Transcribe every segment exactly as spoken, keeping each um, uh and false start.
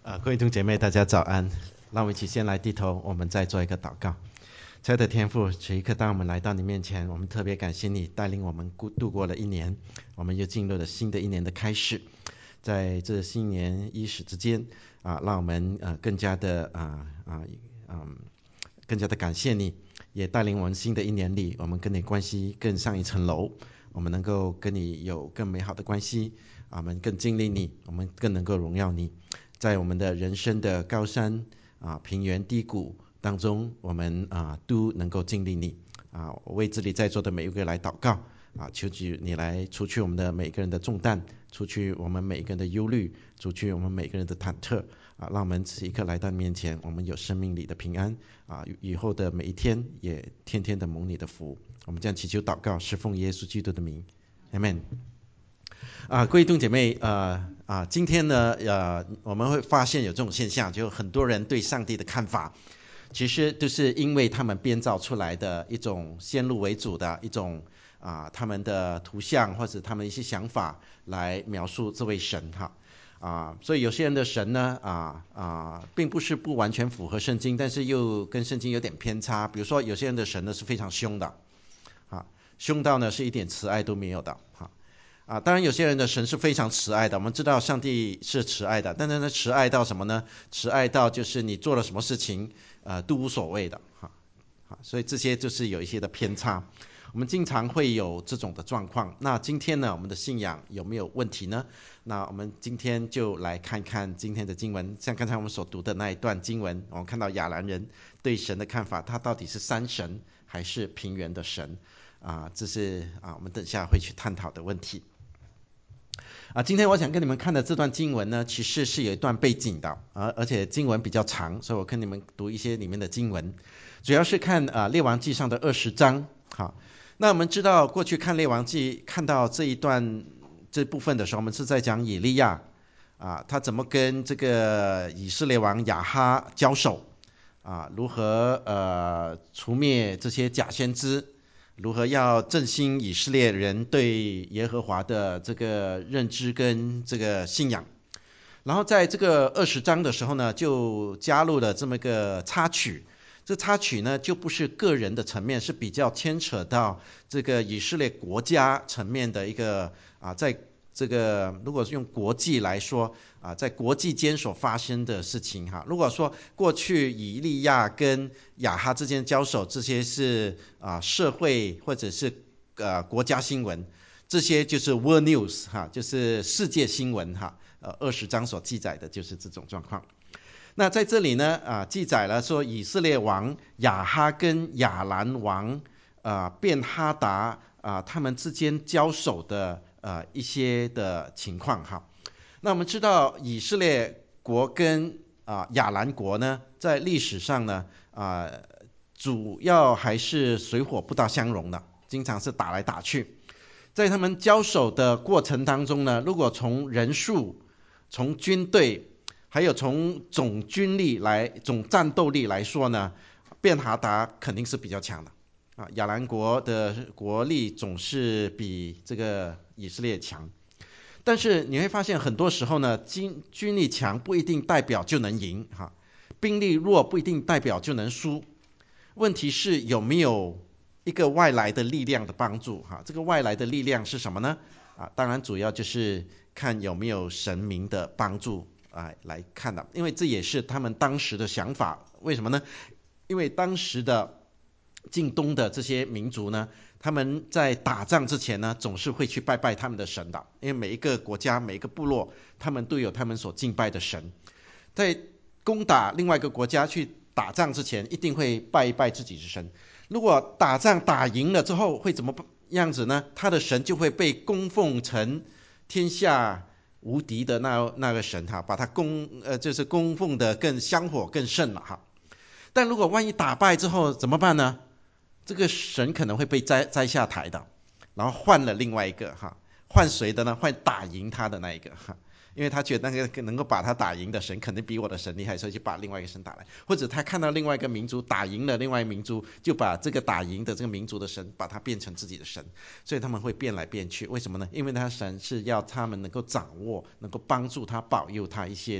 啊，各位弟兄姐妹，大家早安。让我们一起先来低头，我们再做一个祷告。亲爱的天父，此一刻当我们来到你面前，我们特别感谢你带领我们度过了一年，我们又进入了新的一年的开始。在这新年伊始之间啊，让我们呃更加的啊啊嗯更加的感谢你，也带领我们新的一年里，我们跟你关系更上一层楼，我们能够跟你有更美好的关系，我们更经历你，我们更能够荣耀你。在我们的人生的高山啊、平原低谷当中，我们啊都能够经历你啊。我为这里在座的每一个来祷告啊，求主你来除去我们的每个人的重担，除去我们每个人的忧虑，除去我们每个人的忐忑啊，让我们此一刻来到你面前，我们有生命里的平安啊，以后的每一天也天天的蒙你的福。我们这样祈求祷告，是奉耶稣基督的名 ，Amen。啊，各位弟兄姐妹，呃啊，今天呢，呃，我们会发现有这种现象，就很多人对上帝的看法，其实都是因为他们编造出来的一种先入为主的一种啊，他们的图像或者他们一些想法来描述这位神哈。啊，所以有些人的神呢，啊啊，并不是不完全符合圣经，但是又跟圣经有点偏差。比如说，有些人的神呢是非常凶的，啊，凶到呢是一点慈爱都没有的，哈。啊，当然有些人的神是非常慈爱的，我们知道上帝是慈爱的，但是呢，慈爱到什么呢？慈爱到就是你做了什么事情，呃，都无所谓的，哈，好，所以这些就是有一些的偏差，我们经常会有这种的状况。那今天呢，我们的信仰有没有问题呢？那我们今天就来看看今天的经文，像刚才我们所读的那一段经文，我们看到亚兰人对神的看法，他到底是三神还是平原的神？啊，这是啊，我们等下会去探讨的问题。啊，今天我想跟你们看的这段经文呢，其实是有一段背景的，而而且经文比较长，所以我跟你们读一些里面的经文，主要是看啊列王记上的二十章。好，那我们知道过去看列王记看到这一段这部分的时候，我们是在讲以利亚啊，他怎么跟这个以色列王亚哈交手啊，如何呃除灭这些假先知。如何要振兴以色列人对耶和华的这个认知跟这个信仰。然后在这个二十章的时候呢，就加入了这么一个插曲。这插曲呢，就不是个人的层面，是比较牵扯到这个以色列国家层面的一个啊，在这个如果是用国际来说啊，在国际间所发生的事情哈。如果说过去以利亚跟亚哈之间交手，这些是啊社会或者是呃国家新闻，这些就是 world news 哈，就是世界新闻哈。呃，二十章所记载的就是这种状况。那在这里呢，啊，记载了说以色列王亚哈跟亚兰王啊便哈达啊他们之间交手的呃一些的情况哈。那我们知道以色列国跟啊亚兰国呢，在历史上呢啊主要还是水火不大相容的，经常是打来打去。在他们交手的过程当中呢，如果从人数、从军队，还有从总军力来、总战斗力来说呢，便哈达肯定是比较强的啊。亚兰国的国力总是比这个以色列强，但是你会发现很多时候呢，军军力强不一定代表就能赢哈，兵力弱不一定代表就能输。问题是有没有一个外来的力量的帮助哈？这个外来的力量是什么呢？啊，当然主要就是看有没有神明的帮助啊来看的，因为这也是他们当时的想法。为什么呢？因为当时的近东的这些民族呢，他们在打仗之前呢，总是会去拜拜他们的神的，因为每一个国家、每一个部落，他们都有他们所敬拜的神。在攻打另外一个国家去打仗之前，一定会拜一拜自己的神。如果打仗打赢了之后会怎么样子呢？他的神就会被供奉成天下无敌的那那个神哈，把他供呃就是供奉的更香火更盛了哈。但如果万一打败之后怎么办呢？这个神可能会被摘摘下台的，然后换了另外一个哈，换谁的呢？换打赢他的那一个哈。因为他觉得那个能够把他打赢的神肯定比我的神厉害，所以就把另外一个神打来。或者他看到另外一个民族打赢了另外一个民族，就把这个打赢的这个民族的神把他变成自己的神。所以他们会变来变去，为什么呢？因为他神是要他们能够掌握，能够帮助他保佑他一些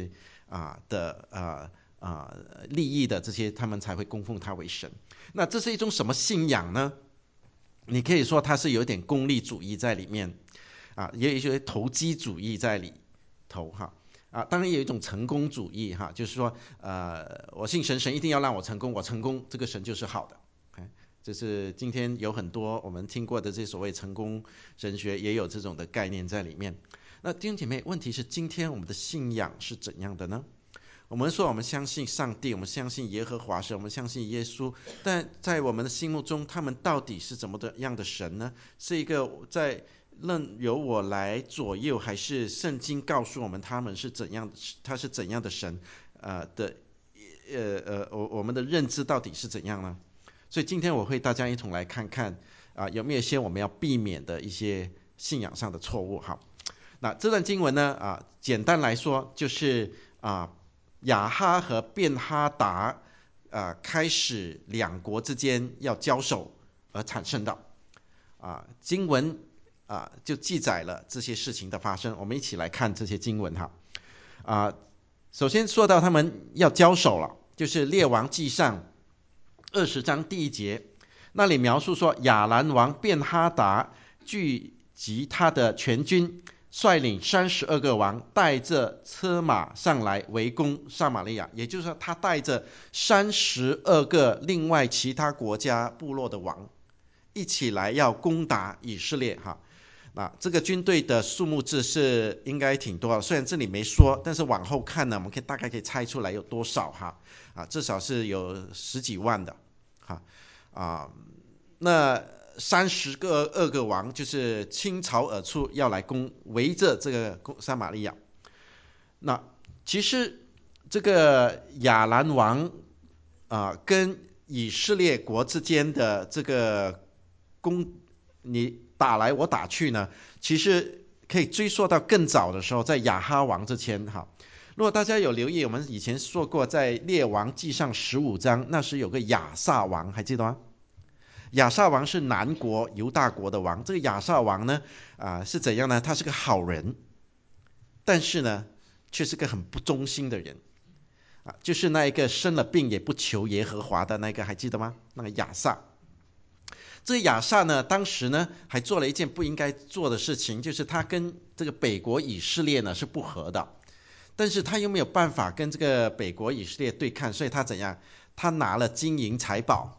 啊的啊啊利益的这些，他们才会供奉他为神。那这是一种什么信仰呢？你可以说它是有点功利主义在里面啊，也有一些投机主义在里头哈。啊，当然也有一种成功主义哈，就是说，呃，我信神，神一定要让我成功，我成功，这个神就是好的。这是今天有很多我们听过的这所谓成功神学，也有这种的概念在里面。那弟兄姐妹，问题是今天我们的信仰是怎样的呢？我们说我们相信上帝，我们相信耶和华神，我们相信耶稣，但在我们的心目中，他们到底是怎么的样的神呢？是一个在任由我来左右，还是圣经告诉我们他们是怎样，他是怎样的神？呃的，呃呃，我我们的认知到底是怎样呢？所以今天我会大家一同来看看啊、呃，有没有一些我们要避免的一些信仰上的错误。好，那这段经文呢啊、呃，简单来说就是啊。呃亚哈和便哈达，呃，开始两国之间要交手而产生的，啊、呃，经文啊、呃、就记载了这些事情的发生。我们一起来看这些经文哈，啊、呃，首先说到他们要交手了，就是列王纪上二十章第一节，那里描述说亚兰王便哈达聚集他的全军。率领三十二个王带着车马上来围攻撒玛利亚，也就是说他带着三十二个另外其他国家部落的王一起来要攻打以色列哈。那这个军队的数目字是应该挺多的，虽然这里没说，但是往后看呢，我们可以大概可以猜出来有多少哈啊，至少是有十几万的哈啊。那三十个二个王就是倾巢而出，要来攻围着这个撒玛利亚。那其实这个亚兰王啊、呃，跟以色列国之间的这个攻，你打来我打去呢，其实可以追溯到更早的时候，在亚哈王之前哈。如果大家有留意，我们以前说过，在列王纪上十五章，那时有个亚萨王，还记得吗？亚萨王是南国犹大国的王，这个亚萨王呢，啊、呃、是怎样呢？他是个好人，但是呢，却是个很不忠心的人，啊，就是那一个生了病也不求耶和华的那个，还记得吗？那个亚萨。这个亚萨呢，当时呢还做了一件不应该做的事情，就是他跟这个北国以色列呢是不和的，但是他又没有办法跟这个北国以色列对抗，所以他怎样？他拿了金银财宝。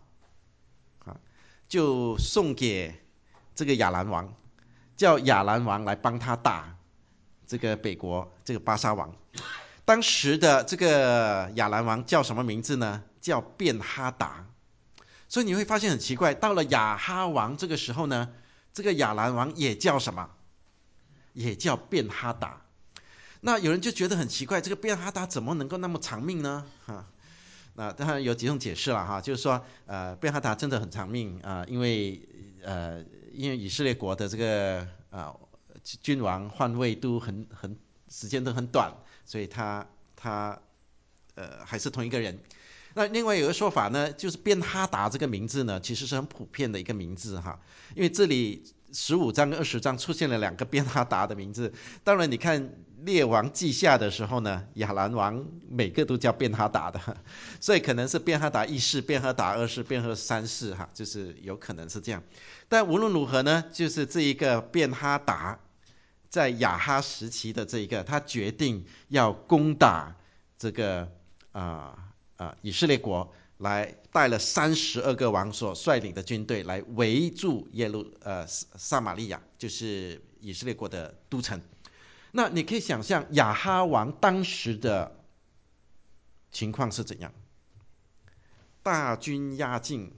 就送给这个亚兰王，叫亚兰王来帮他打这个北国这个巴沙王。当时的这个亚兰王叫什么名字呢？叫便哈达。所以你会发现很奇怪，到了亚哈王这个时候呢，这个亚兰王也叫什么？也叫便哈达。那有人就觉得很奇怪，这个便哈达怎么能够那么长命呢？哈。那当然有几种解释了哈，就是说，呃，便哈达真的很长命啊、呃，因为呃，因为以色列国的这个啊、呃、君王换位都很很时间都很短，所以他他呃还是同一个人。那另外有个说法呢，就是便哈达这个名字呢，其实是很普遍的一个名字哈，因为这里十五章跟二十章出现了两个便哈达的名字。当然你看列王记下的时候呢，亚兰王每个都叫便哈达的，所以可能是便哈达一世、便哈达二世、便哈三世哈，就是有可能是这样。但无论如何呢，就是这一个便哈达在亚哈时期的这一个，他决定要攻打这个啊啊、呃呃、以色列国，来带了三十二个王所率领的军队来围住耶路呃撒玛利亚，就是以色列国的都城。那你可以想象亚哈王当时的情况是怎样？大军压境，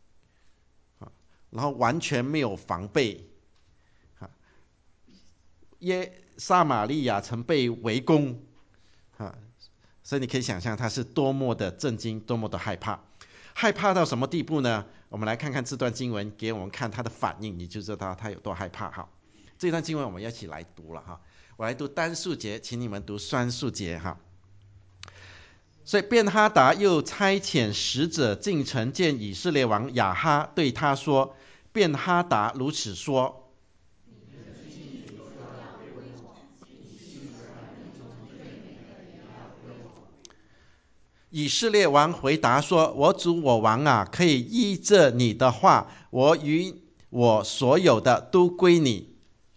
然后完全没有防备，耶撒玛利亚曾被围攻，所以你可以想象他是多么的震惊，多么的害怕，害怕到什么地步呢？我们来看看这段经文给我们看他的反应，你就知道他有多害怕哈。这段经文我们一起来读了哈，我来读单数节，请你们读双数节哈。所以便哈达又差遣使者进城见以色列王亚哈，对他说：便哈达如此说。 以色列王回答说：我主我王啊，可以依着你的话，我与我所有的都归你。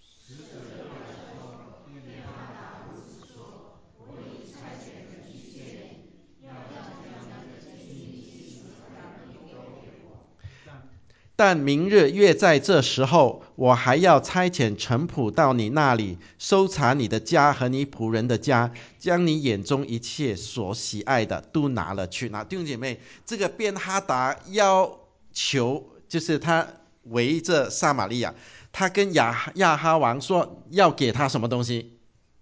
但明日约在这时候，我还要差遣臣仆到你那里，搜查你的家和你仆人的家，将你眼中一切所喜爱的都拿了去。那弟兄姐妹，这个便哈达要求，就是他围着撒玛利亚，他跟亚亚哈王说要给他什么东西？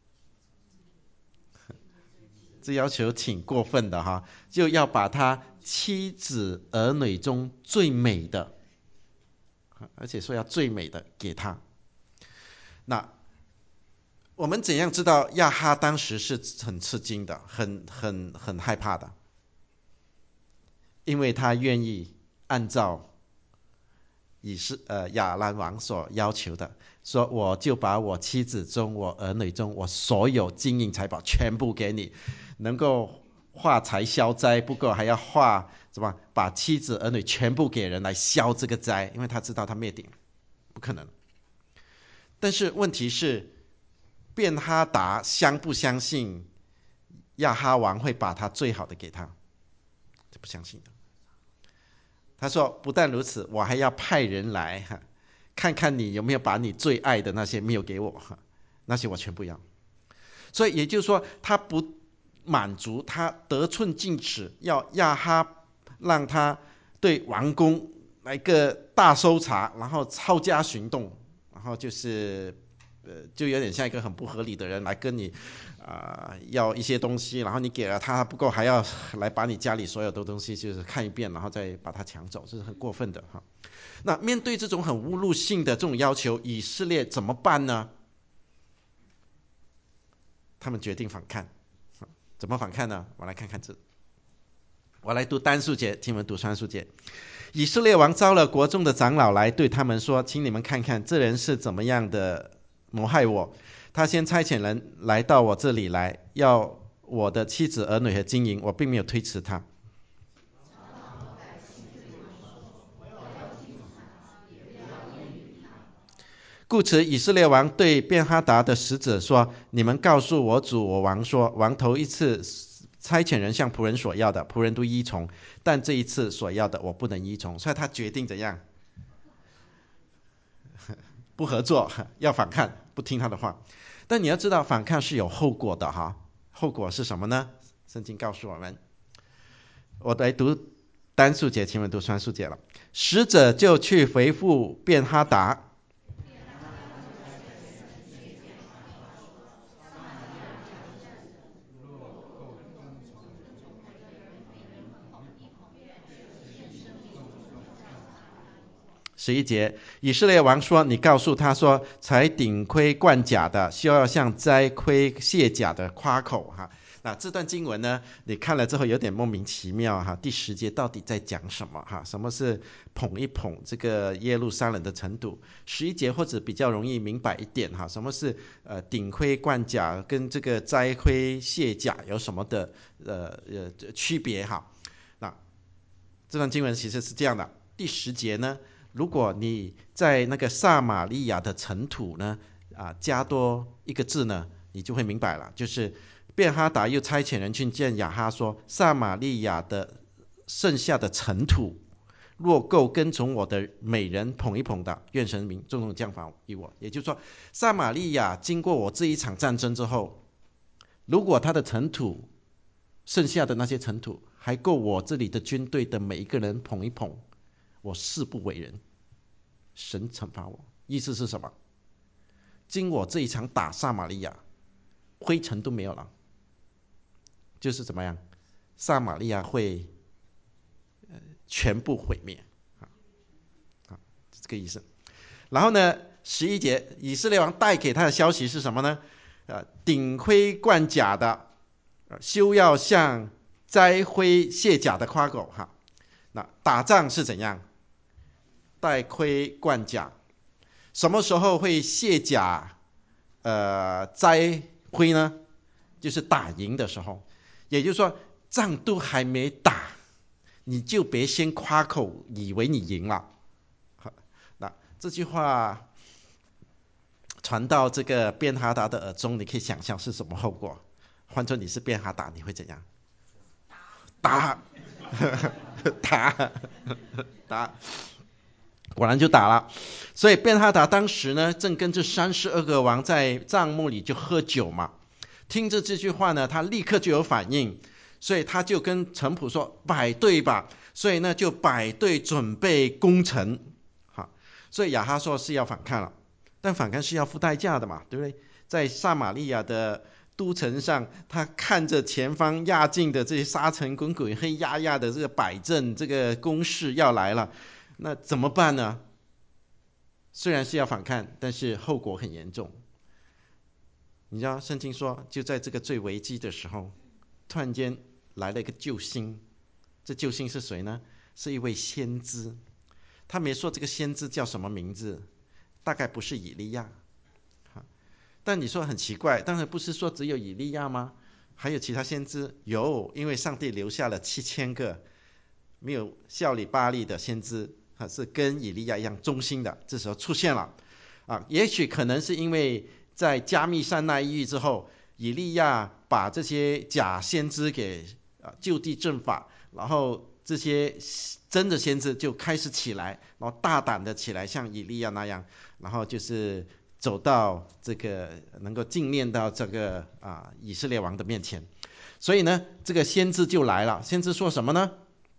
这要求挺过分的哈，就要把他妻子儿女中最美的，而且说要最美的给他。那我们怎样知道亚哈当时是很吃惊的，很很很害怕的？因为他愿意按照以是呃亚兰王所要求的，说我就把我妻子中、我儿女中、我所有金银财宝全部给你，能够化财消灾，不够还要化什么？把妻子儿女全部给人来消这个灾，因为他知道他灭顶，不可能。但是问题是，便哈达相不相信亚哈王会把他最好的给他？这不相信的。他说不但如此，我还要派人来看看你有没有把你最爱的那些没有给我，那些我全部要。所以也就是说，他不满足，他得寸进尺，要亚哈让他对王宫来个大搜查，然后抄家行动，然后就是呃，就有点像一个很不合理的人来跟你啊、呃、要一些东西，然后你给了他不够，还要来把你家里所有的东西就是看一遍，然后再把它抢走，这是很过分的哈。那面对这种很侮辱性的这种要求，以色列怎么办呢？他们决定反抗。怎么反抗呢？我来看看这，我来读单数节，听你们读双数节。以色列王招了国中的长老来，对他们说：请你们看看这人是怎么样的谋害我。他先差遣人来到我这里来，要我的妻子儿女和金银，我并没有推辞他。故此以色列王对便哈达的使者说：你们告诉我主我王说，王头一次差遣人向仆人所要的，仆人都依从，但这一次所要的我不能依从。所以他决定怎样？不合作，要反抗，不听他的话。但你要知道反抗是有后果的哈，后果是什么呢？圣经告诉我们，我来读单数节，请问读双数节了。使者就去回复便哈达，十一节，以色列王说：你告诉他说，才顶盔贯甲的，需要向摘盔卸甲的夸口哈。那这段经文呢，你看了之后有点莫名其妙哈。第十节到底在讲什么哈？什么是捧一捧这个耶路撒冷的尘土？十一节或者比较容易明白一点哈，什么是呃顶盔贯甲跟这个摘盔卸甲有什么的呃呃区别哈？那这段经文其实是这样的，第十节呢。如果你在那个撒玛利亚的尘土呢，啊，加多一个字呢，你就会明白了。就是便哈达又差遣人去见亚哈说：撒玛利亚的剩下的尘土，若够跟从我的美人捧一捧的，愿神明重重降罚于我。也就是说，撒玛利亚经过我这一场战争之后，如果他的尘土剩下的那些尘土还够我这里的军队的每一个人捧一捧，我誓不为人，神惩罚我。意思是什么？经我这一场打撒玛利亚，灰尘都没有了，就是怎么样？撒玛利亚会、呃、全部毁灭，啊啊，这个意思。然后呢，十一节，以色列王带给他的消息是什么呢？呃，顶盔贯甲的，呃、休要向摘盔卸甲的夸口哈。那打仗是怎样？戴盔贯甲，什么时候会卸甲、呃摘盔呢？就是打赢的时候。也就是说， 仗都还没打，你就别先夸口以为你赢了。那这句话传到这个便哈达的耳中，你可以想象是什么后果。换作你是便哈达，你会怎样？打打打，果然就打了。所以便哈达当时呢，正跟这三十二个王在帐幕里就喝酒嘛。听着这句话呢，他立刻就有反应，所以他就跟臣仆说：“摆队吧。”所以呢，就摆队准备攻城。好，所以亚哈说是要反抗了，但反抗是要付代价的嘛，对不对？在撒玛利亚的都城上，他看着前方压境的这些沙尘滚滚、黑压压的这个摆阵，这个攻势要来了，那怎么办呢？虽然是要反抗，但是后果很严重。你知道圣经说，就在这个最危机的时候，突然间来了一个救星。这救星是谁呢？是一位先知。他没说这个先知叫什么名字，大概不是以利亚。但你说很奇怪，当然不是说只有以利亚吗？还有其他先知？有，因为上帝留下了七千个没有效力巴力的先知，是跟以利亚一样忠心的，这时候出现了。啊，也许可能是因为在加密山那一役之后，以利亚把这些假先知给就地正法，然后这些真的先知就开始起来，然后大胆的起来，像以利亚那样，然后就是走到这个能够进念到这个啊以色列王的面前。所以呢，这个先知就来了。先知说什么呢？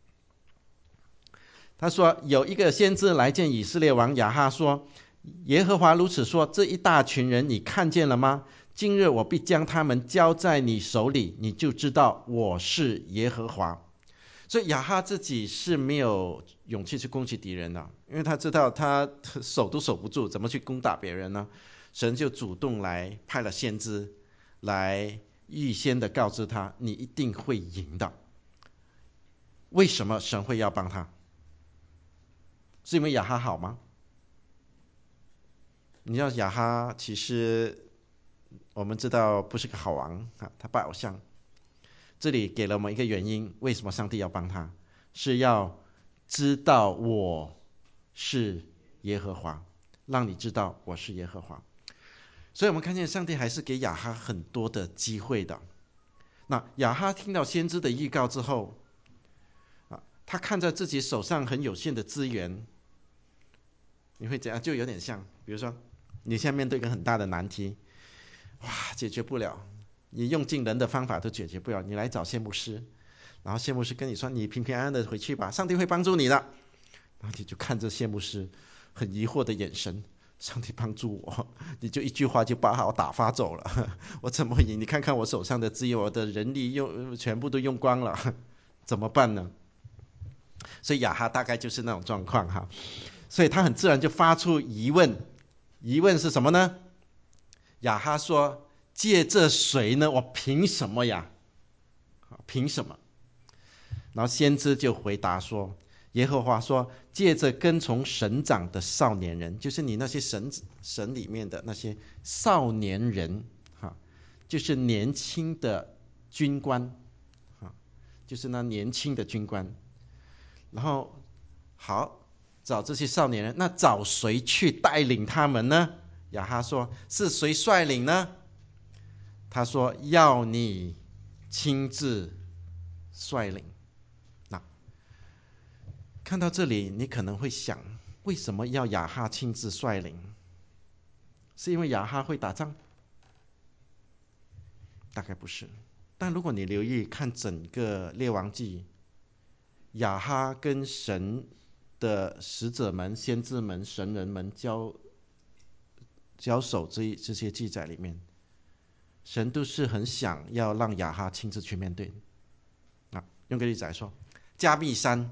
他说有一个先知来见以色列王亚哈说，耶和华如此说，这一大群人你看见了吗？今日我必将他们交在你手里，你就知道我是耶和华。所以亚哈自己是没有勇气去攻击敌人的，因为他知道他守都守不住，怎么去攻打别人呢？神就主动来派了先知来预先的告知他，你一定会赢的。为什么神会要帮他？是因为亚哈好吗？你知道亚哈其实我们知道不是个好王，他拜偶像。这里给了我们一个原因，为什么上帝要帮他，是要知道我是耶和华，让你知道我是耶和华。所以我们看见上帝还是给亚哈很多的机会的。那亚哈听到先知的预告之后，他看在自己手上很有限的资源，你会怎样？就有点像，比如说你现在面对一个很大的难题，哇，解决不了，你用尽人的方法都解决不了，你来找谢牧师，然后谢牧师跟你说，你平平安安的回去吧，上帝会帮助你的。然后你就看着谢牧师很疑惑的眼神，上帝帮助我，你就一句话就把我打发走了，我怎么会赢？你看看我手上的资源，我的人力用全部都用光了，怎么办呢？所以亚哈大概就是那种状况哈，所以他很自然就发出疑问。疑问是什么呢？亚哈说，借这谁呢？我凭什么呀？凭什么？然后先知就回答说，耶和华说，借着跟从神长的少年人，就是你那些神神里面的那些少年人，就是年轻的军官，就是那年轻的军官。然后好，找这些少年人，那找谁去带领他们呢？亚哈说，是谁率领呢？他说要你亲自率领。那看到这里，你可能会想，为什么要亚哈亲自率领？是因为亚哈会打仗？大概不是。但如果你留意看整个列王记，亚哈跟神的使者们、先知们、神人们交交手这这些记载里面，神都是很想要让亚哈亲自去面对。啊，用个例子来说，加密山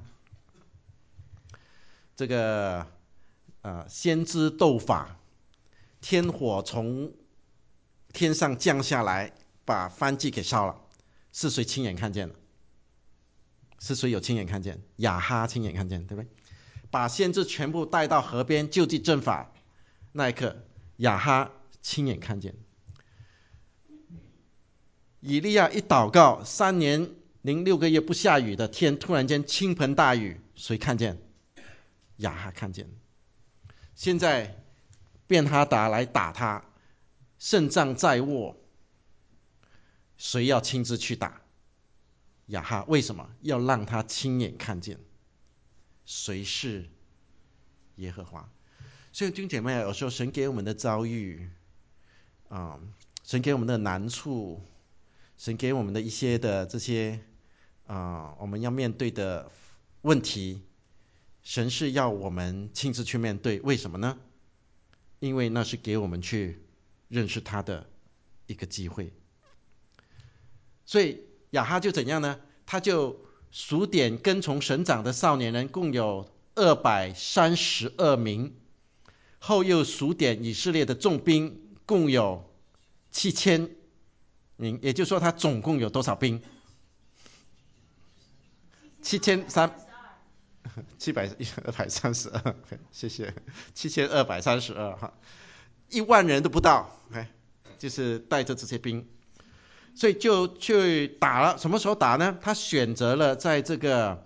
这个呃先知斗法，天火从天上降下来，把燔祭给烧了，是谁亲眼看见的？是谁有亲眼看见？亚哈亲眼看见，对不对？把先知全部带到河边就地正法，那一刻亚哈亲眼看见。以利亚一祷告，三年零六个月不下雨的天，突然间倾盆大雨，谁看见？亚哈看见。现在便哈达来打他，胜仗在握，谁要亲自去打？亚哈。为什么要让他亲眼看见谁是耶和华？所以弟兄姐妹，有时候神给我们的遭遇啊、嗯，神给我们的难处，神给我们的一些的这些啊、呃，我们要面对的问题，神是要我们亲自去面对。为什么呢？因为那是给我们去认识他的一个机会。所以亚哈就怎样呢？他就数点跟从神长的少年人，共有二百三十二名。后又数点以色列的重兵，共有七千名。也就是说，他总共有多少兵？七千三，七百二百三十二。谢谢，七千二百三十二哈，一万人都不到。就是带着这些兵。所以就去打了。什么时候打呢？他选择了在这个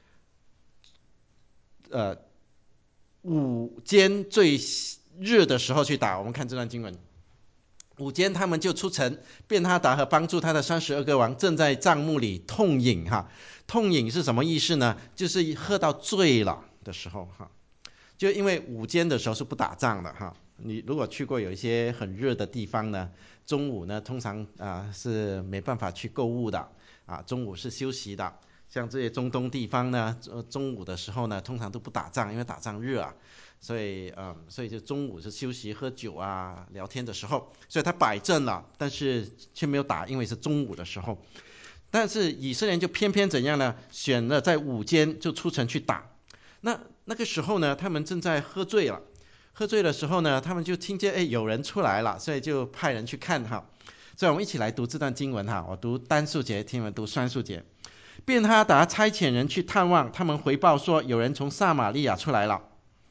呃午间最热的时候去打。我们看这段经文，午间他们就出城，便哈达和帮助他的三十二个王正在帐幕里痛饮哈。痛饮是什么意思呢？就是喝到醉了的时候哈。就因为午间的时候是不打仗的哈。你如果去过有一些很热的地方呢，中午呢通常啊、呃、是没办法去购物的啊，中午是休息的。像这些中东地方呢，中午的时候呢通常都不打仗，因为打仗热啊，所以嗯，所以就中午是休息喝酒啊聊天的时候，所以他摆阵了，但是却没有打，因为是中午的时候。但是以色列人就偏偏怎样呢？选了在午间就出城去打。那那个时候呢，他们正在喝醉了。喝醉的时候呢，他们就听见哎有人出来了，所以就派人去看哈。所以我们一起来读这段经文哈，我读单数节，听你们读双数节。便哈达差遣人去探望，他们回报说有人从撒玛利亚出来了。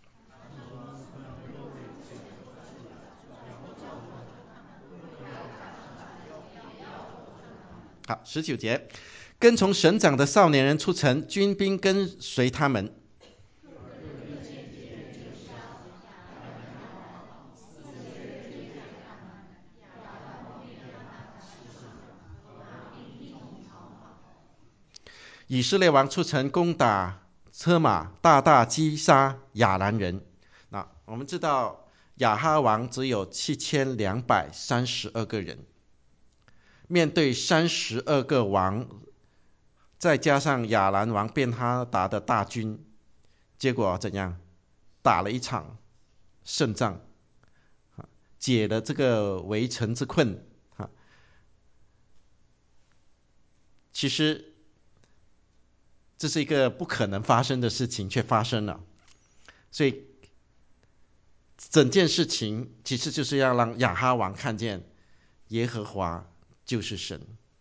好，十九节，跟从省长的少年人出城，军兵跟随他们。以色列王出城攻打车马，大大击杀亚兰人。那我们知道亚哈王只有七千两百三十二个人，面对三十二个王，再加上亚兰王便哈达的大军，结果怎样？打了一场胜仗，解了这个围城之困。其实这是一个不可能发生的事情，却发生了。所以整件事情其实就是要让亚哈王看见耶和华就是神。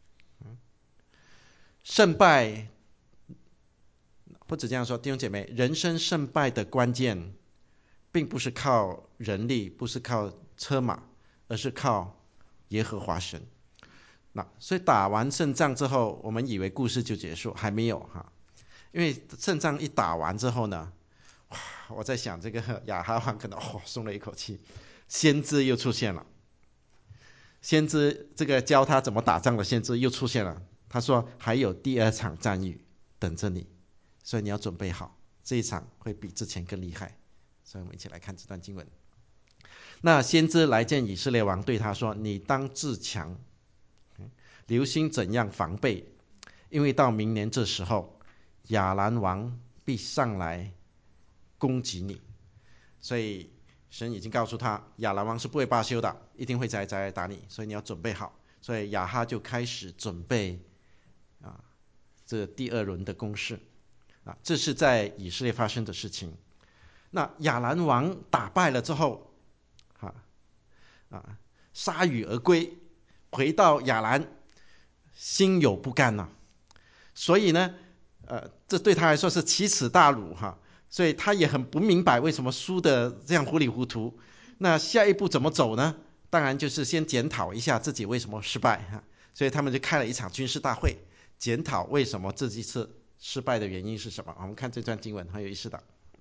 胜败，或者这样说，弟兄姐妹，人生胜败的关键并不是靠人力，不是靠车马，而是靠耶和华神。那所以打完胜仗之后，我们以为故事就结束，还没有哈。因为胜仗一打完之后呢，我在想这个亚哈王可能哦松了一口气，先知又出现了。先知这个教他怎么打仗的先知又出现了，他说还有第二场战役等着你，所以你要准备好，这一场会比之前更厉害。所以我们一起来看这段经文。那先知来见以色列王，对他说：你当自强，留心怎样防备，因为到明年这时候，亚兰王必上来攻击你。所以神已经告诉他，亚兰王是不会罢休的，一定会再再来打你，所以你要准备好。所以亚哈就开始准备啊，这第二轮的攻势啊，这是在以色列发生的事情。那亚兰王打败了之后，啊啊，铩羽而归，回到亚兰，心有不甘呐、啊。所以呢，呃，这对他来说是奇耻大辱哈。所以他也很不明白为什么输的这样糊里糊涂。那下一步怎么走呢？当然就是先检讨一下自己为什么失败哈。所以他们就开了一场军事大会， 检讨为什么这一次失败的原因是什么。我们看这段经文很有意思的。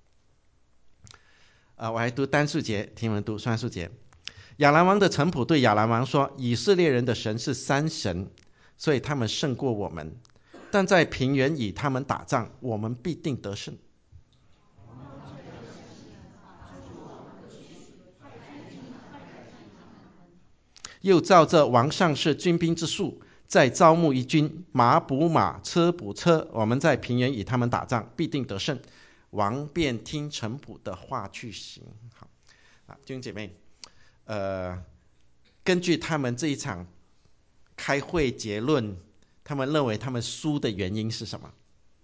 呃，我还读单数节，听人读双数节。亚兰王的臣仆对亚兰王说：以色列人的神是三神，所以他们胜过我们，但在平原与他们打仗，我们必定得胜。又照着王上是军兵之数，再招募一军，马补马，车补车，我们在平原与他们打仗，必定得胜。王便听臣仆的话去行。好啊，弟兄姐妹，呃，根据他们这一场开会结论，他们认为他们输的原因是什么？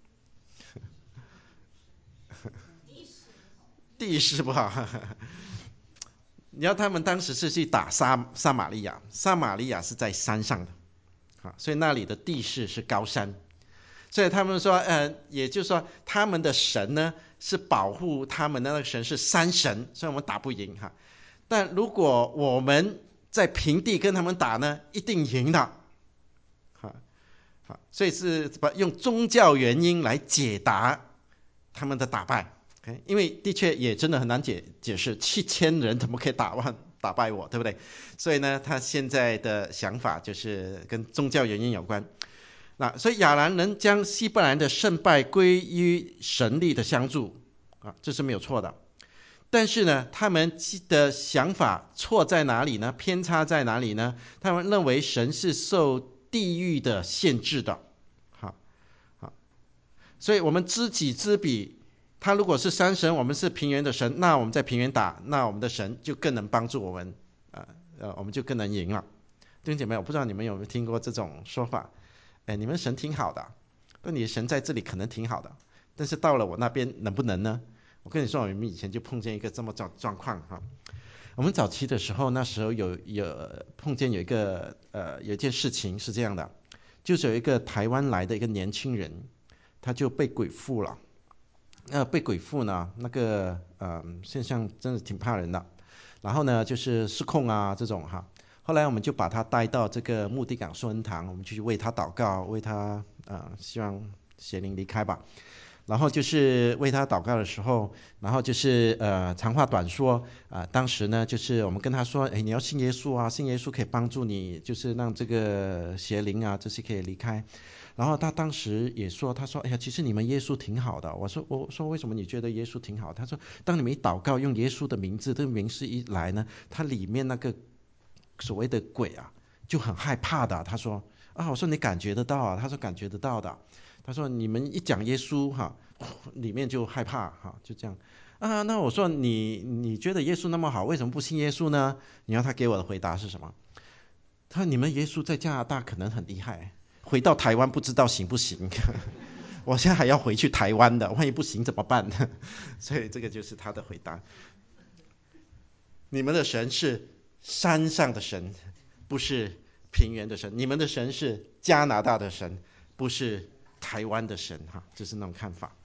地势不好。你要他们当时是去打撒撒玛利亚，撒玛利亚是在山上的，所以那里的地势是高山，所以他们说，呃，也就是说他们的神呢是保护他们的那个神是山神，所以我们打不赢哈。但如果我们在平地跟他们打呢，一定赢的。好，好，所以是用宗教原因来解答他们的打败。Okay? 因为的确也真的很难解解释，七千人怎么可以打完打败我，对不对？所以呢，他现在的想法就是跟宗教原因有关。那所以亚兰人将希伯兰的胜败归于神力的相助啊，这是没有错的。但是呢，他们的想法错在哪里呢？偏差在哪里呢？他们认为神是受地域的限制的。好，好，所以我们知己知彼。他如果是山神，我们是平原的神，那我们在平原打，那我们的神就更能帮助我们，呃呃，我们就更能赢了。弟兄姐妹，我不知道你们有没有听过这种说法？哎，你们神挺好的，那你的神在这里可能挺好的，但是到了我那边能不能呢？我跟你说，我们以前就碰见一个这么状状况哈。我们早期的时候，那时候有有碰见有一个呃有一件事情是这样的，就是有一个台湾来的一个年轻人，他就被鬼附了。呃，被鬼附呢，那个呃现象真的挺怕人的。然后呢，就是失控啊这种哈。后来我们就把他带到这个牧地港说恩堂，我们去为他祷告，为他呃希望邪灵离开吧。然后就是为他祷告的时候，然后就是呃长话短说啊、呃，当时呢就是我们跟他说，哎，你要信耶稣啊，信耶稣可以帮助你，就是让这个邪灵啊这些可以离开。然后他当时也说，他说，哎呀，其实你们耶稣挺好的。我说，我说为什么你觉得耶稣挺好？他说，当你们一祷告用耶稣的名字，这个名字一来呢，它里面那个所谓的鬼啊就很害怕的。他说啊，我说你感觉得到啊？他说感觉得到的。他说你们一讲耶稣哈，里面就害怕哈，就这样啊。那我说你你觉得耶稣那么好，为什么不信耶稣呢？你要他给我的回答是什么？他说你们耶稣在加拿大可能很厉害，回到台湾不知道行不行。我现在还要回去台湾的，万一不行怎么办？所以这个就是他的回答。你们的神是山上的神，不是平原的神。你们的神是加拿大的神，不是台湾的神哈，这是那种看法。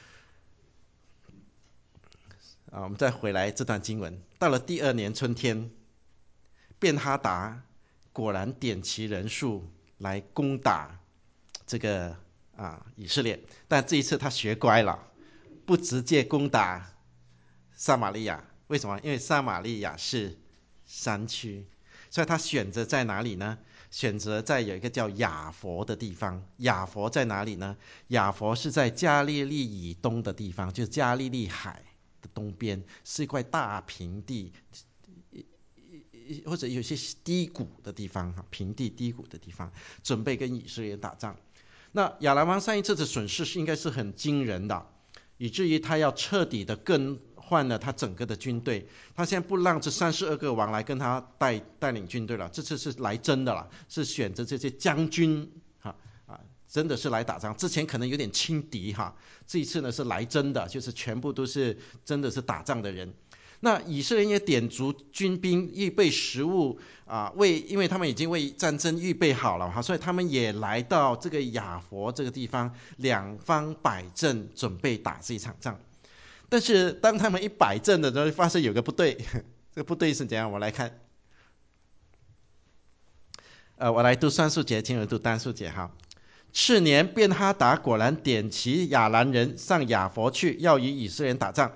啊，我们再回来这段经文，到了第二年春天，便哈达果然点齐人数来攻打这个啊以色列，但这一次他学乖了，不直接攻打撒玛利亚。为什么？因为撒玛利亚是山区，所以他选择在哪里呢？选择在有一个叫雅佛的地方。雅佛在哪里呢？雅佛是在加利利以东的地方，就是加利利海的东边，是一块大平地，或者有些低谷的地方，平地低谷的地方，准备跟以色列打仗。那亚兰王上一次的损失应该是很惊人的，以至于他要彻底的更换了他整个的军队。他现在不让这三十二个王来跟他带带领军队了，这次是来真的了，是选择这些将军哈啊，真的是来打仗。之前可能有点轻敌哈，这一次呢是来真的，就是全部都是真的是打仗的人。那以色列也点足军兵，预备食物啊，为因为他们已经为战争预备好了哈，所以他们也来到这个雅佛这个地方，两方摆阵准备打这一场仗。但是当他们一摆阵的时候，发现有个不对，这个不对是怎样？我来看，呃，我来读双数节，请我读单数节哈。 次年，便哈达果然点齐亚兰人上亚佛去，要与以色列人打仗。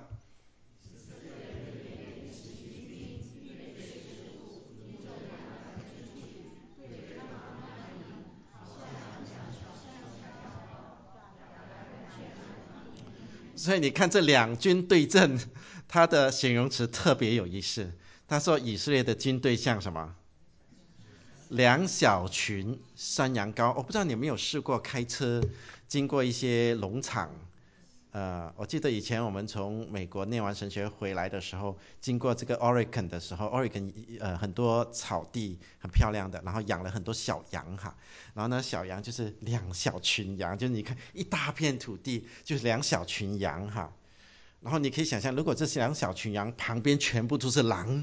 所以你看这两军对阵，他的形容词特别有意思。他说以色列的军队像什么？两小群山羊羔。我不知道你有没有试过开车经过一些农场。呃，我记得以前我们从美国念完神学回来的时候，经过这个 Oregon 的时候 ，Oregon 呃很多草地很漂亮的，然后养了很多小羊哈，然后呢小羊就是两小群羊，就是你看一大片土地就是两小群羊哈，然后你可以想象，如果这两小群羊旁边全部都是狼，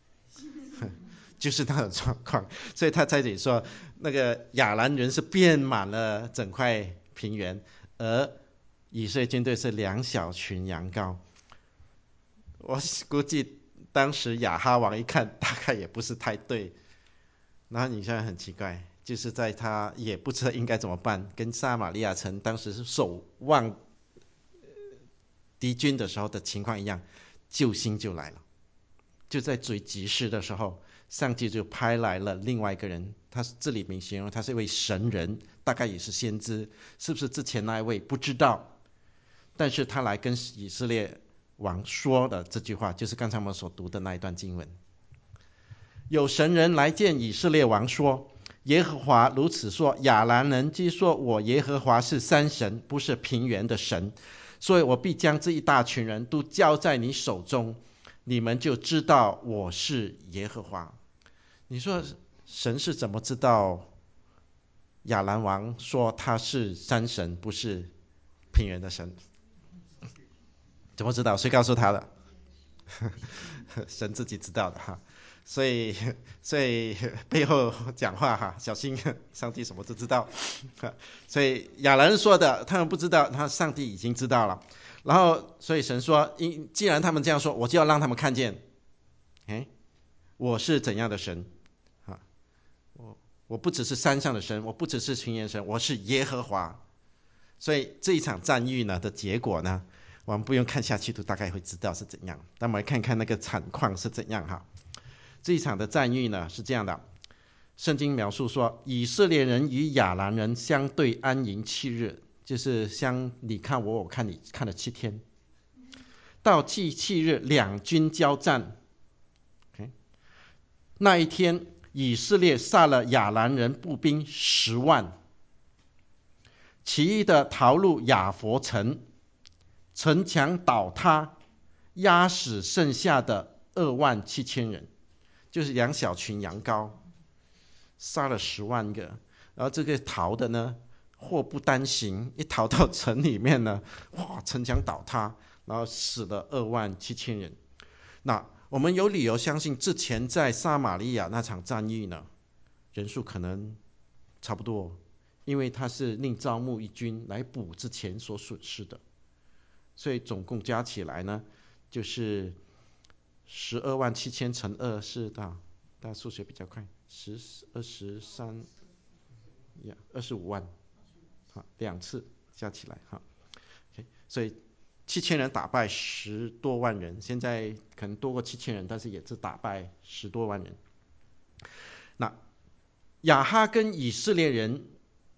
就是那种状况，所以他在这里说，那个亚兰人是遍满了整块平原，而以色列军队是两小群羊羔。我估计当时亚哈王一看，大概也不是太对。然后你现在很奇怪，就是在他也不知道应该怎么办，跟撒玛利亚城当时是守望敌军的时候的情况一样，救星就来了。就在最急事的时候，上帝就派来了另外一个人，他这里面形容他是一位神人，大概也是先知，是不是之前那一位不知道，但是他来跟以色列王说的这句话，就是刚才我们所读的那一段经文。有神人来见以色列王说，耶和华如此说，亚兰人既说我耶和华是山神，不是平原的神，所以我必将这一大群人都交在你手中，你们就知道我是耶和华。你说神是怎么知道亚兰王说他是山神，不是平原的神？怎么知道？谁告诉他的？神自己知道的哈。所以，所以背后讲话哈，小心，上帝什么都知道。所以亚兰说的，他们不知道，他上帝已经知道了。然后，所以神说，因既然他们这样说，我就要让他们看见，哎，我是怎样的神啊？我我不只是山上的神，我不只是群原神，我是耶和华。所以这一场战役呢的结果呢，我们不用看下去都大概会知道是怎样。那我们来看看那个惨况是怎样哈。这一场的战役呢是这样的，圣经描述说，以色列人与亚兰人相对安营七日，就是相你看我，我看你，看了七天。到第七日，两军交战。Okay? 那一天，以色列杀了亚兰人步兵十万，其余的逃入亚佛城，城墙倒塌，压死剩下的二万七千人。就是两小群羊羔，杀了十万个，然后这个逃的呢，祸不单行，一逃到城里面呢，哇，城墙倒塌，然后死了二万七千人。那我们有理由相信，之前在撒玛利亚那场战役呢，人数可能差不多，因为他是另招募一军来补之前所损失的，所以总共加起来呢，就是十二万七千乘二是多少？大家数学比较快，十二十三，呀，二十五万，好，两次加起来哈。Okay, 所以七千人打败十多万人，现在可能多过七千人，但是也是打败十多万人。那亚哈跟以色列人，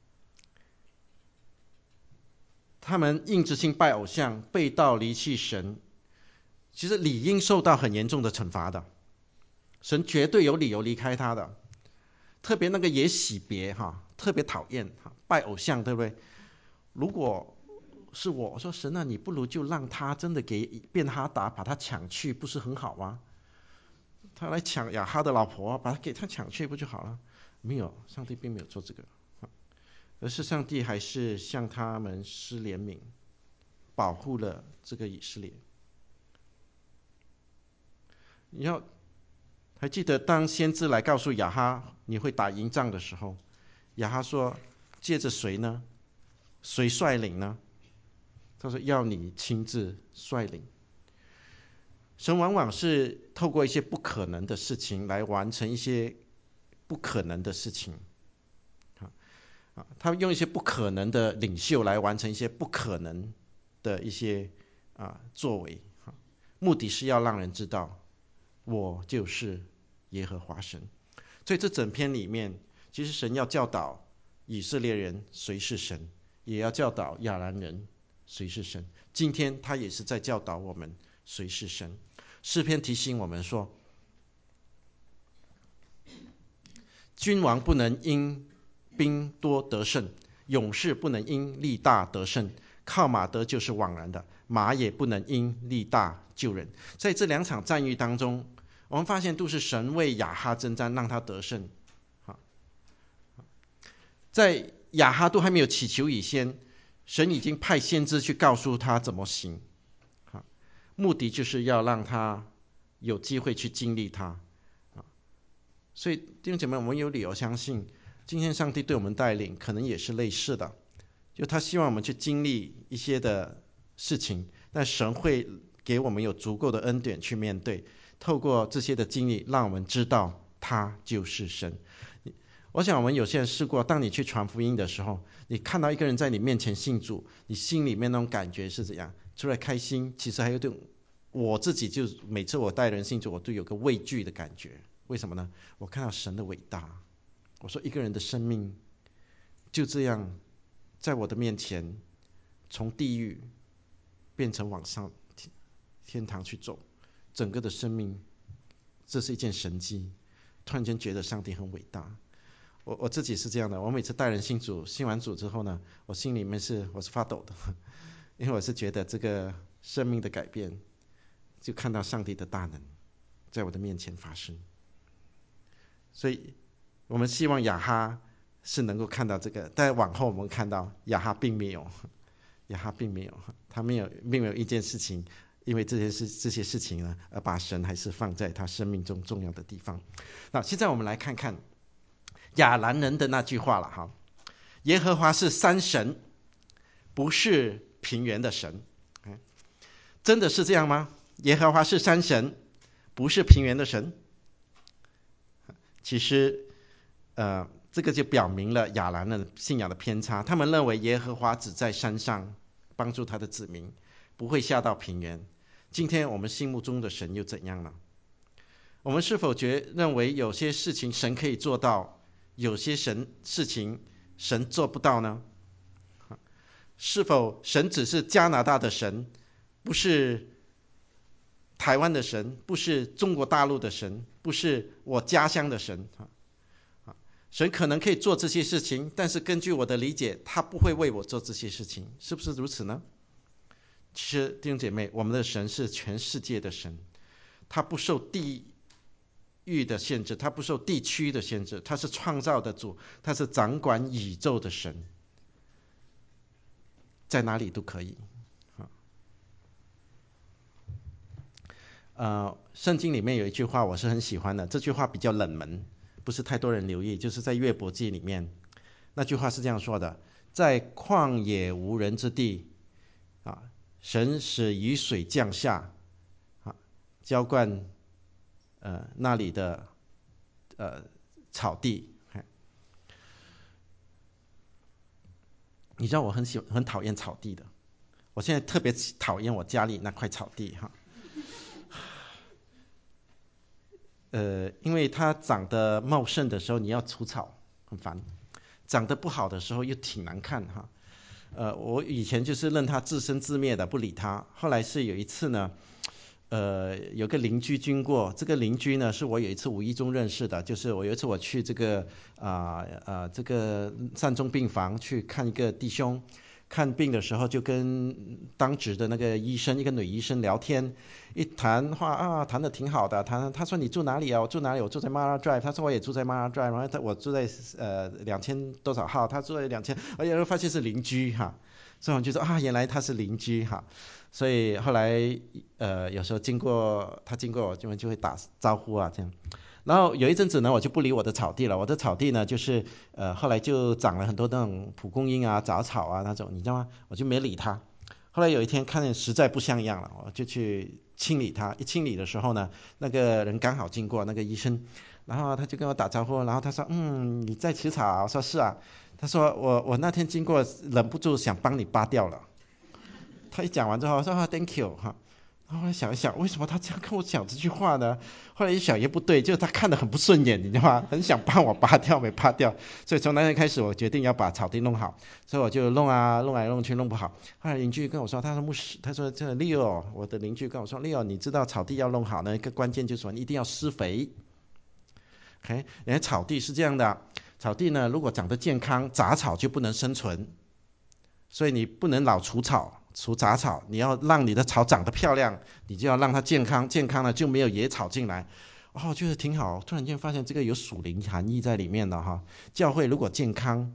他们硬执性拜偶像，背道离弃神，其实理应受到很严重的惩罚的。神绝对有理由离开他的，特别那个也洗别哈，特别讨厌哈，拜偶像，对不对？如果是我，我说神啊，你不如就让他真的给便哈达把他抢去，不是很好吗？他来抢亚哈的老婆，把他给他抢去不就好了？没有，上帝并没有做这个，而是上帝还是向他们施怜悯，保护了这个以色列。你要还记得当先知来告诉亚哈你会打赢仗的时候，亚哈说借着谁呢？谁率领呢？他说要你亲自率领。神往往是透过一些不可能的事情来完成一些不可能的事情。 他用一些不可能的领袖来完成一些不可能的一些啊作为，目的是要让人知道我就是耶和华神。所以这整篇里面，其实神要教导以色列人谁是神，也要教导亚兰人谁是神。今天他也是在教导我们谁是神。诗篇提醒我们说，君王不能因兵多得胜，勇士不能因力大得胜，靠马得就是枉然的，马也不能因力大救人。在这两场战役当中，我们发现都是神为亚哈征战，让他得胜。在亚哈都还没有祈求以前，神已经派先知去告诉他怎么行，目的就是要让他有机会去经历他。所以弟兄姐妹，我们有理由相信，今天上帝对我们带领可能也是类似的，就他希望我们去经历一些的事情，但神会给我们有足够的恩典去面对，透过这些的经历，让我们知道他就是神。我想我们有些人试过，当你去传福音的时候，你看到一个人在你面前信主，你心里面那种感觉是怎样？除了开心，其实还有点，我自己就每次我带人信主，我都有个畏惧的感觉。为什么呢？我看到神的伟大。我说一个人的生命就这样在我的面前，从地狱变成往上天堂去走，整个的生命，这是一件神迹。突然间觉得上帝很伟大。我我自己是这样的，我每次带人信主，信完主之后呢，我心里面是我是发抖的，因为我是觉得这个生命的改变，就看到上帝的大能在我的面前发生。所以我们希望亚哈是能够看到这个，但往后我们看到亚哈并没有，亚哈并没有，他没有并没有一件事情，因为这些事这些事情呢，而把神还是放在他生命中重要的地方。那现在我们来看看亚兰人的那句话了哈，耶和华是山神，不是平原的神。真的是这样吗？耶和华是山神，不是平原的神？其实，呃，这个就表明了亚兰人信仰的偏差。他们认为耶和华只在山上帮助他的子民，不会下到平原。今天我们心目中的神又怎样呢？我们是否觉认为有些事情神可以做到，有些神事情神做不到呢？是否神只是加拿大的神，不是台湾的神，不是中国大陆的神，不是我家乡的神？神可能可以做这些事情，但是根据我的理解，他不会为我做这些事情，是不是如此呢？其实弟兄姐妹，我们的神是全世界的神，他不受地域的限制，他不受地区的限制，他是创造的主，他是掌管宇宙的神，在哪里都可以。呃，圣经里面有一句话我是很喜欢的，这句话比较冷门，不是太多人留意，就是在约伯记里面，那句话是这样说的：在旷野无人之地，啊，神使雨水降下，啊，浇灌呃那里的呃草地。你知道我很喜很讨厌草地的，我现在特别讨厌我家里那块草地哈。呃，因为它长得茂盛的时候你要除草，很烦；长得不好的时候又挺难看哈。呃，我以前就是任它自生自灭的，不理它。后来是有一次呢，呃，有个邻居经过，这个邻居呢是我有一次无意中认识的，就是我有一次我去这个啊啊、呃呃、这个善终病房去看一个弟兄。看病的时候就跟当值的那个医生，一个女医生聊天，一谈话啊，谈得挺好的。谈他说你住哪里啊？我住哪里？我住在 Mara Drive。他说我也住在 Mara Drive。然后他我住在呃两千多少号？他住在两千，而且发现是邻居哈，所以我们就说啊，原来他是邻居哈。所以后来呃有时候经过他经过我就就会打招呼啊这样。然后有一阵子呢，我就不理我的草地了。我的草地呢，就是呃，后来就长了很多那种蒲公英啊、杂草啊那种，你知道吗？我就没理它。后来有一天看见实在不像样了，我就去清理它。一清理的时候呢，那个人刚好经过，那个医生，然后他就跟我打招呼，然后他说：“嗯，你在除草？”我说：“是啊。” 他说我我那天经过，忍不住想帮你扒掉了。他一讲完之后，我说、啊、thank you 哈。然后我想一想，为什么他这样跟我讲这句话呢？后来一想也不对，就是他看得很不顺眼，你知道吗？很想帮我扒掉，没扒掉。所以从那天开始，我决定要把草地弄好。所以我就弄啊，弄来弄去，弄不好。后来邻居跟我说，他说牧师，他说这 Leo， 我的邻居跟我说 ，Leo， 你知道草地要弄好呢，一个关键就是说你一定要施肥。OK， 人家草地是这样的，草地呢如果长得健康，杂草就不能生存，所以你不能老除草。除杂草，你要让你的草长得漂亮，你就要让它健康，健康了就没有野草进来。哦，我觉得挺好，突然间发现这个有属灵含义在里面了哈。教会如果健康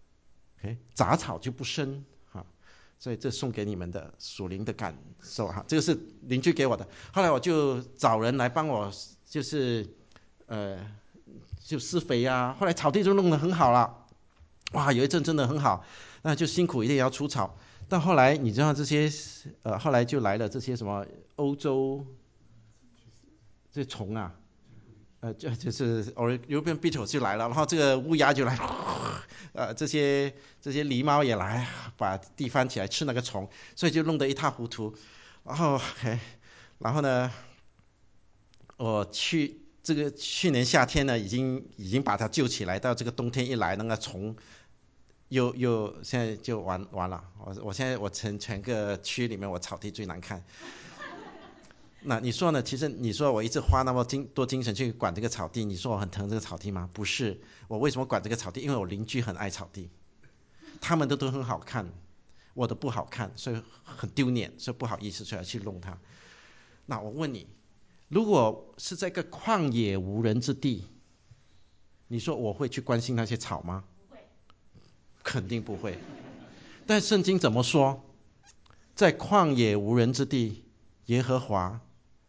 ，OK， 杂草就不生哈，所以这送给你们的属灵的感受哈。这个是邻居给我的，后来我就找人来帮我，就是呃就施肥啊，后来草地就弄得很好了，哇，有一阵真的很好，那就辛苦一定要除草。但后来你知道这些，呃，后来就来了这些什么欧洲这虫啊，呃，就就是 European beetle 就来了，然后这个乌鸦就来，呃，这些这些狸猫也来，把地翻起来吃那个虫，所以就弄得一塌糊涂。然后，OK，然后呢，我去这个去年夏天呢，已经已经把它救起来，到这个冬天一来，那个虫。又又现在就完完了，我我现在我全全个区里面我草地最难看。那你说呢？其实你说我一直花那么精多精神去管这个草地，你说我很疼这个草地吗？不是，我为什么管这个草地？因为我邻居很爱草地，他们的都很好看，我的不好看，所以很丢脸，所以不好意思，所以要去弄它。那我问你，如果是在一个旷野无人之地，你说我会去关心那些草吗？肯定不会。但圣经怎么说？在旷野无人之地，耶和华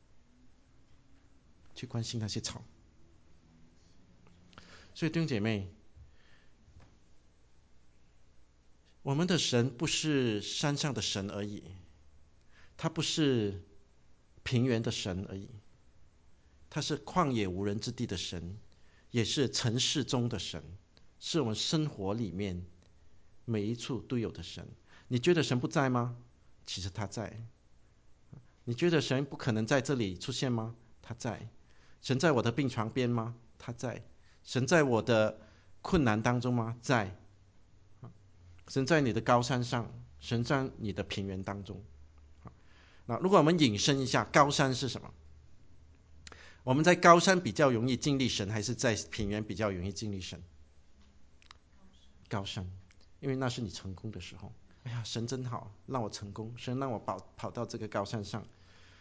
去关心那些草。所以弟兄姐妹，我们的神不是山上的神而已，他不是平原的神而已，他是旷野无人之地的神，也是城市中的神，是我们生活里面每一处都有的神。你觉得神不在吗？其实他在。你觉得神不可能在这里出现吗？他在。神在我的病床边吗？他在。神在我的困难当中吗？在。神在你的高山上，神在你的平原当中。那如果我们引申一下，高山是什么？我们在高山比较容易经历神，还是在平原比较容易经历神？高山，因为那是你成功的时候。哎呀，神真好，让我成功，神让我跑跑到这个高山上。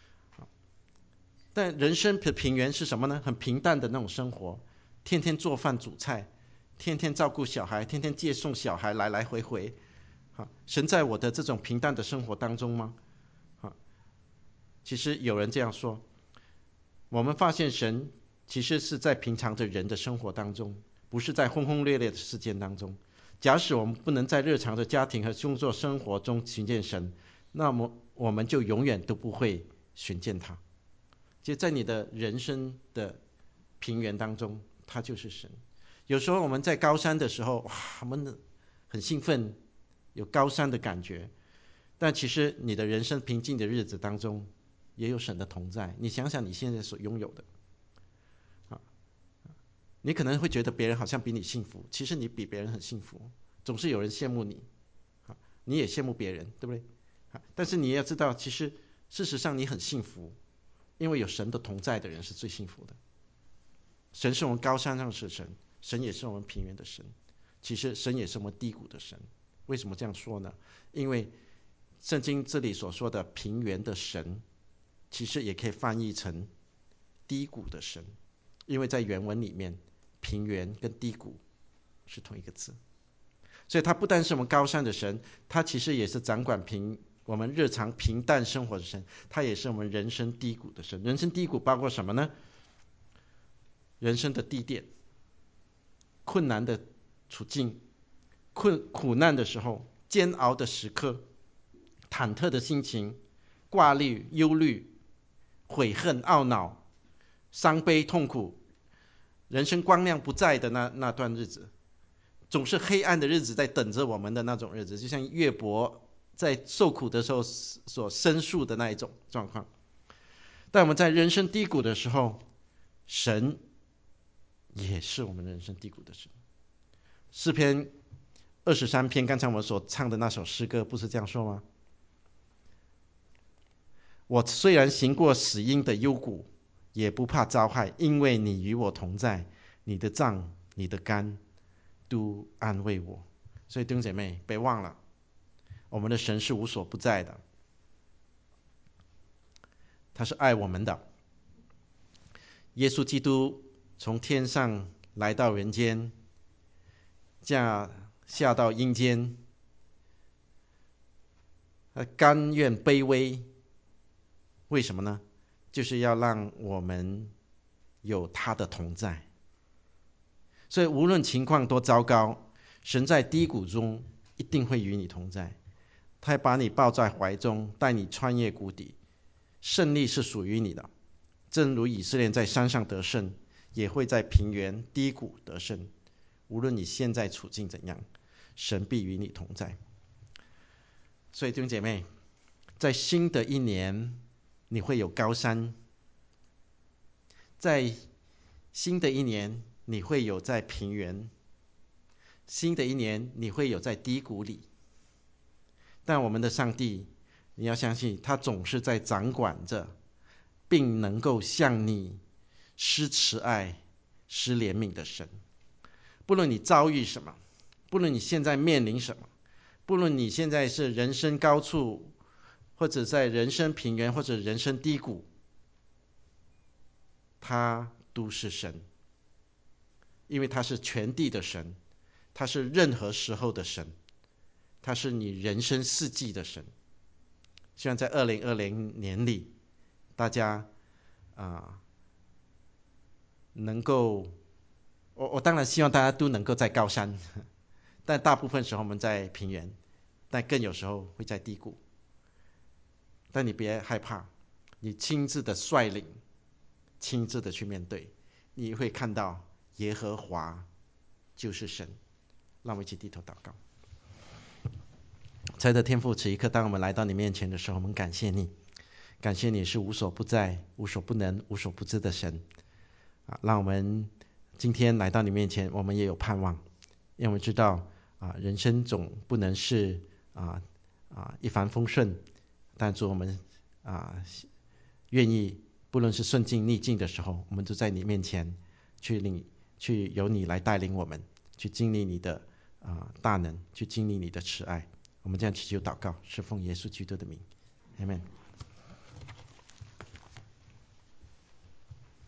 但人生的平原是什么呢？很平淡的那种生活，天天做饭煮菜，天天照顾小孩，天天接送小孩来来回回。神在我的这种平淡的生活当中吗？其实有人这样说，我们发现神其实是在平常的人的生活当中，不是在轰轰烈烈的事件当中。假使我们不能在日常的家庭和工作生活中寻见神，那么我们就永远都不会寻见他。就在你的人生的平原当中，他就是神。有时候我们在高山的时候，哇，我们很兴奋，有高山的感觉。但其实你的人生平静的日子当中，也有神的同在。你想想你现在所拥有的，啊，你可能会觉得别人好像比你幸福，其实你比别人很幸福。总是有人羡慕你，啊，你也羡慕别人，对不对？啊，但是你也要知道，其实事实上你很幸福。因为有神的同在的人是最幸福的。神是我们高山上的神，神也是我们平原的神。其实神也是我们低谷的神。为什么这样说呢？因为圣经这里所说的平原的神，其实也可以翻译成低谷的神。因为在原文里面，平原跟低谷是同一个字。所以他不单是我们高山的神，他其实也是掌管平我们日常平淡生活的神，他也是我们人生低谷的神。人生低谷包括什么呢？人生的低点，困难的处境，困苦难的时候，煎熬的时刻，忐忑的心情，挂虑、忧虑、悔恨、懊恼、伤悲、痛苦，人生光亮不在的那那段日子， 总是黑暗的日子在等着我们的那种日子，就像约伯在受苦的时候所申诉的那一种状况。但我们在人生低谷的时候，神也是我们人生低谷的神。诗篇二十三篇，刚才我们所唱的那首诗歌，不是这样说吗？我虽然行过死荫的幽谷，也不怕遭害，因为你与我同在，你的杖、你的竿都安慰我。所以弟兄姐妹，别忘了，我们的神是无所不在的，他是爱我们的。耶稣基督从天上来到人间，下下到阴间，他甘愿卑微，为什么呢？就是要让我们有他的同在。所以无论情况多糟糕，神在低谷中一定会与你同在，他会把你抱在怀中，带你穿越谷底。胜利是属于你的，正如以色列在山上得胜，也会在平原低谷得胜。无论你现在处境怎样，神必与你同在。所以弟兄姐妹，在新的一年你会有高山，在新的一年你会有在平原，新的一年你会有在低谷里。但我们的上帝，你要相信他总是在掌管着，并能够向你施慈爱、施怜悯的神。不论你遭遇什么，不论你现在面临什么，不论你现在是人生高处，或者在人生平原，或者人生低谷，他都是神，因为他是全地的神，他是任何时候的神，他是你人生四季的神。希望在二零二零年里，大家啊、呃、能够，我我当然希望大家都能够在高山，但大部分时候我们在平原，但更有时候会在低谷。但你别害怕，你亲自的率领，亲自的去面对，你会看到耶和华就是神。让我们一起低头祷告。亲爱的天父，此一刻当我们来到你面前的时候，我们感谢你，感谢你是无所不在、无所不能、无所不知的神啊！让我们今天来到你面前，我们也有盼望，因为我们知道啊，人生总不能是啊啊一帆风顺，但主我们啊愿意，不论是顺境逆境的时候，我们都在你面前去领，去由你来带领我们，去经历你的啊大能，去经历你的慈爱。我们这样祈求祷告，是奉耶稣基督的名，阿们。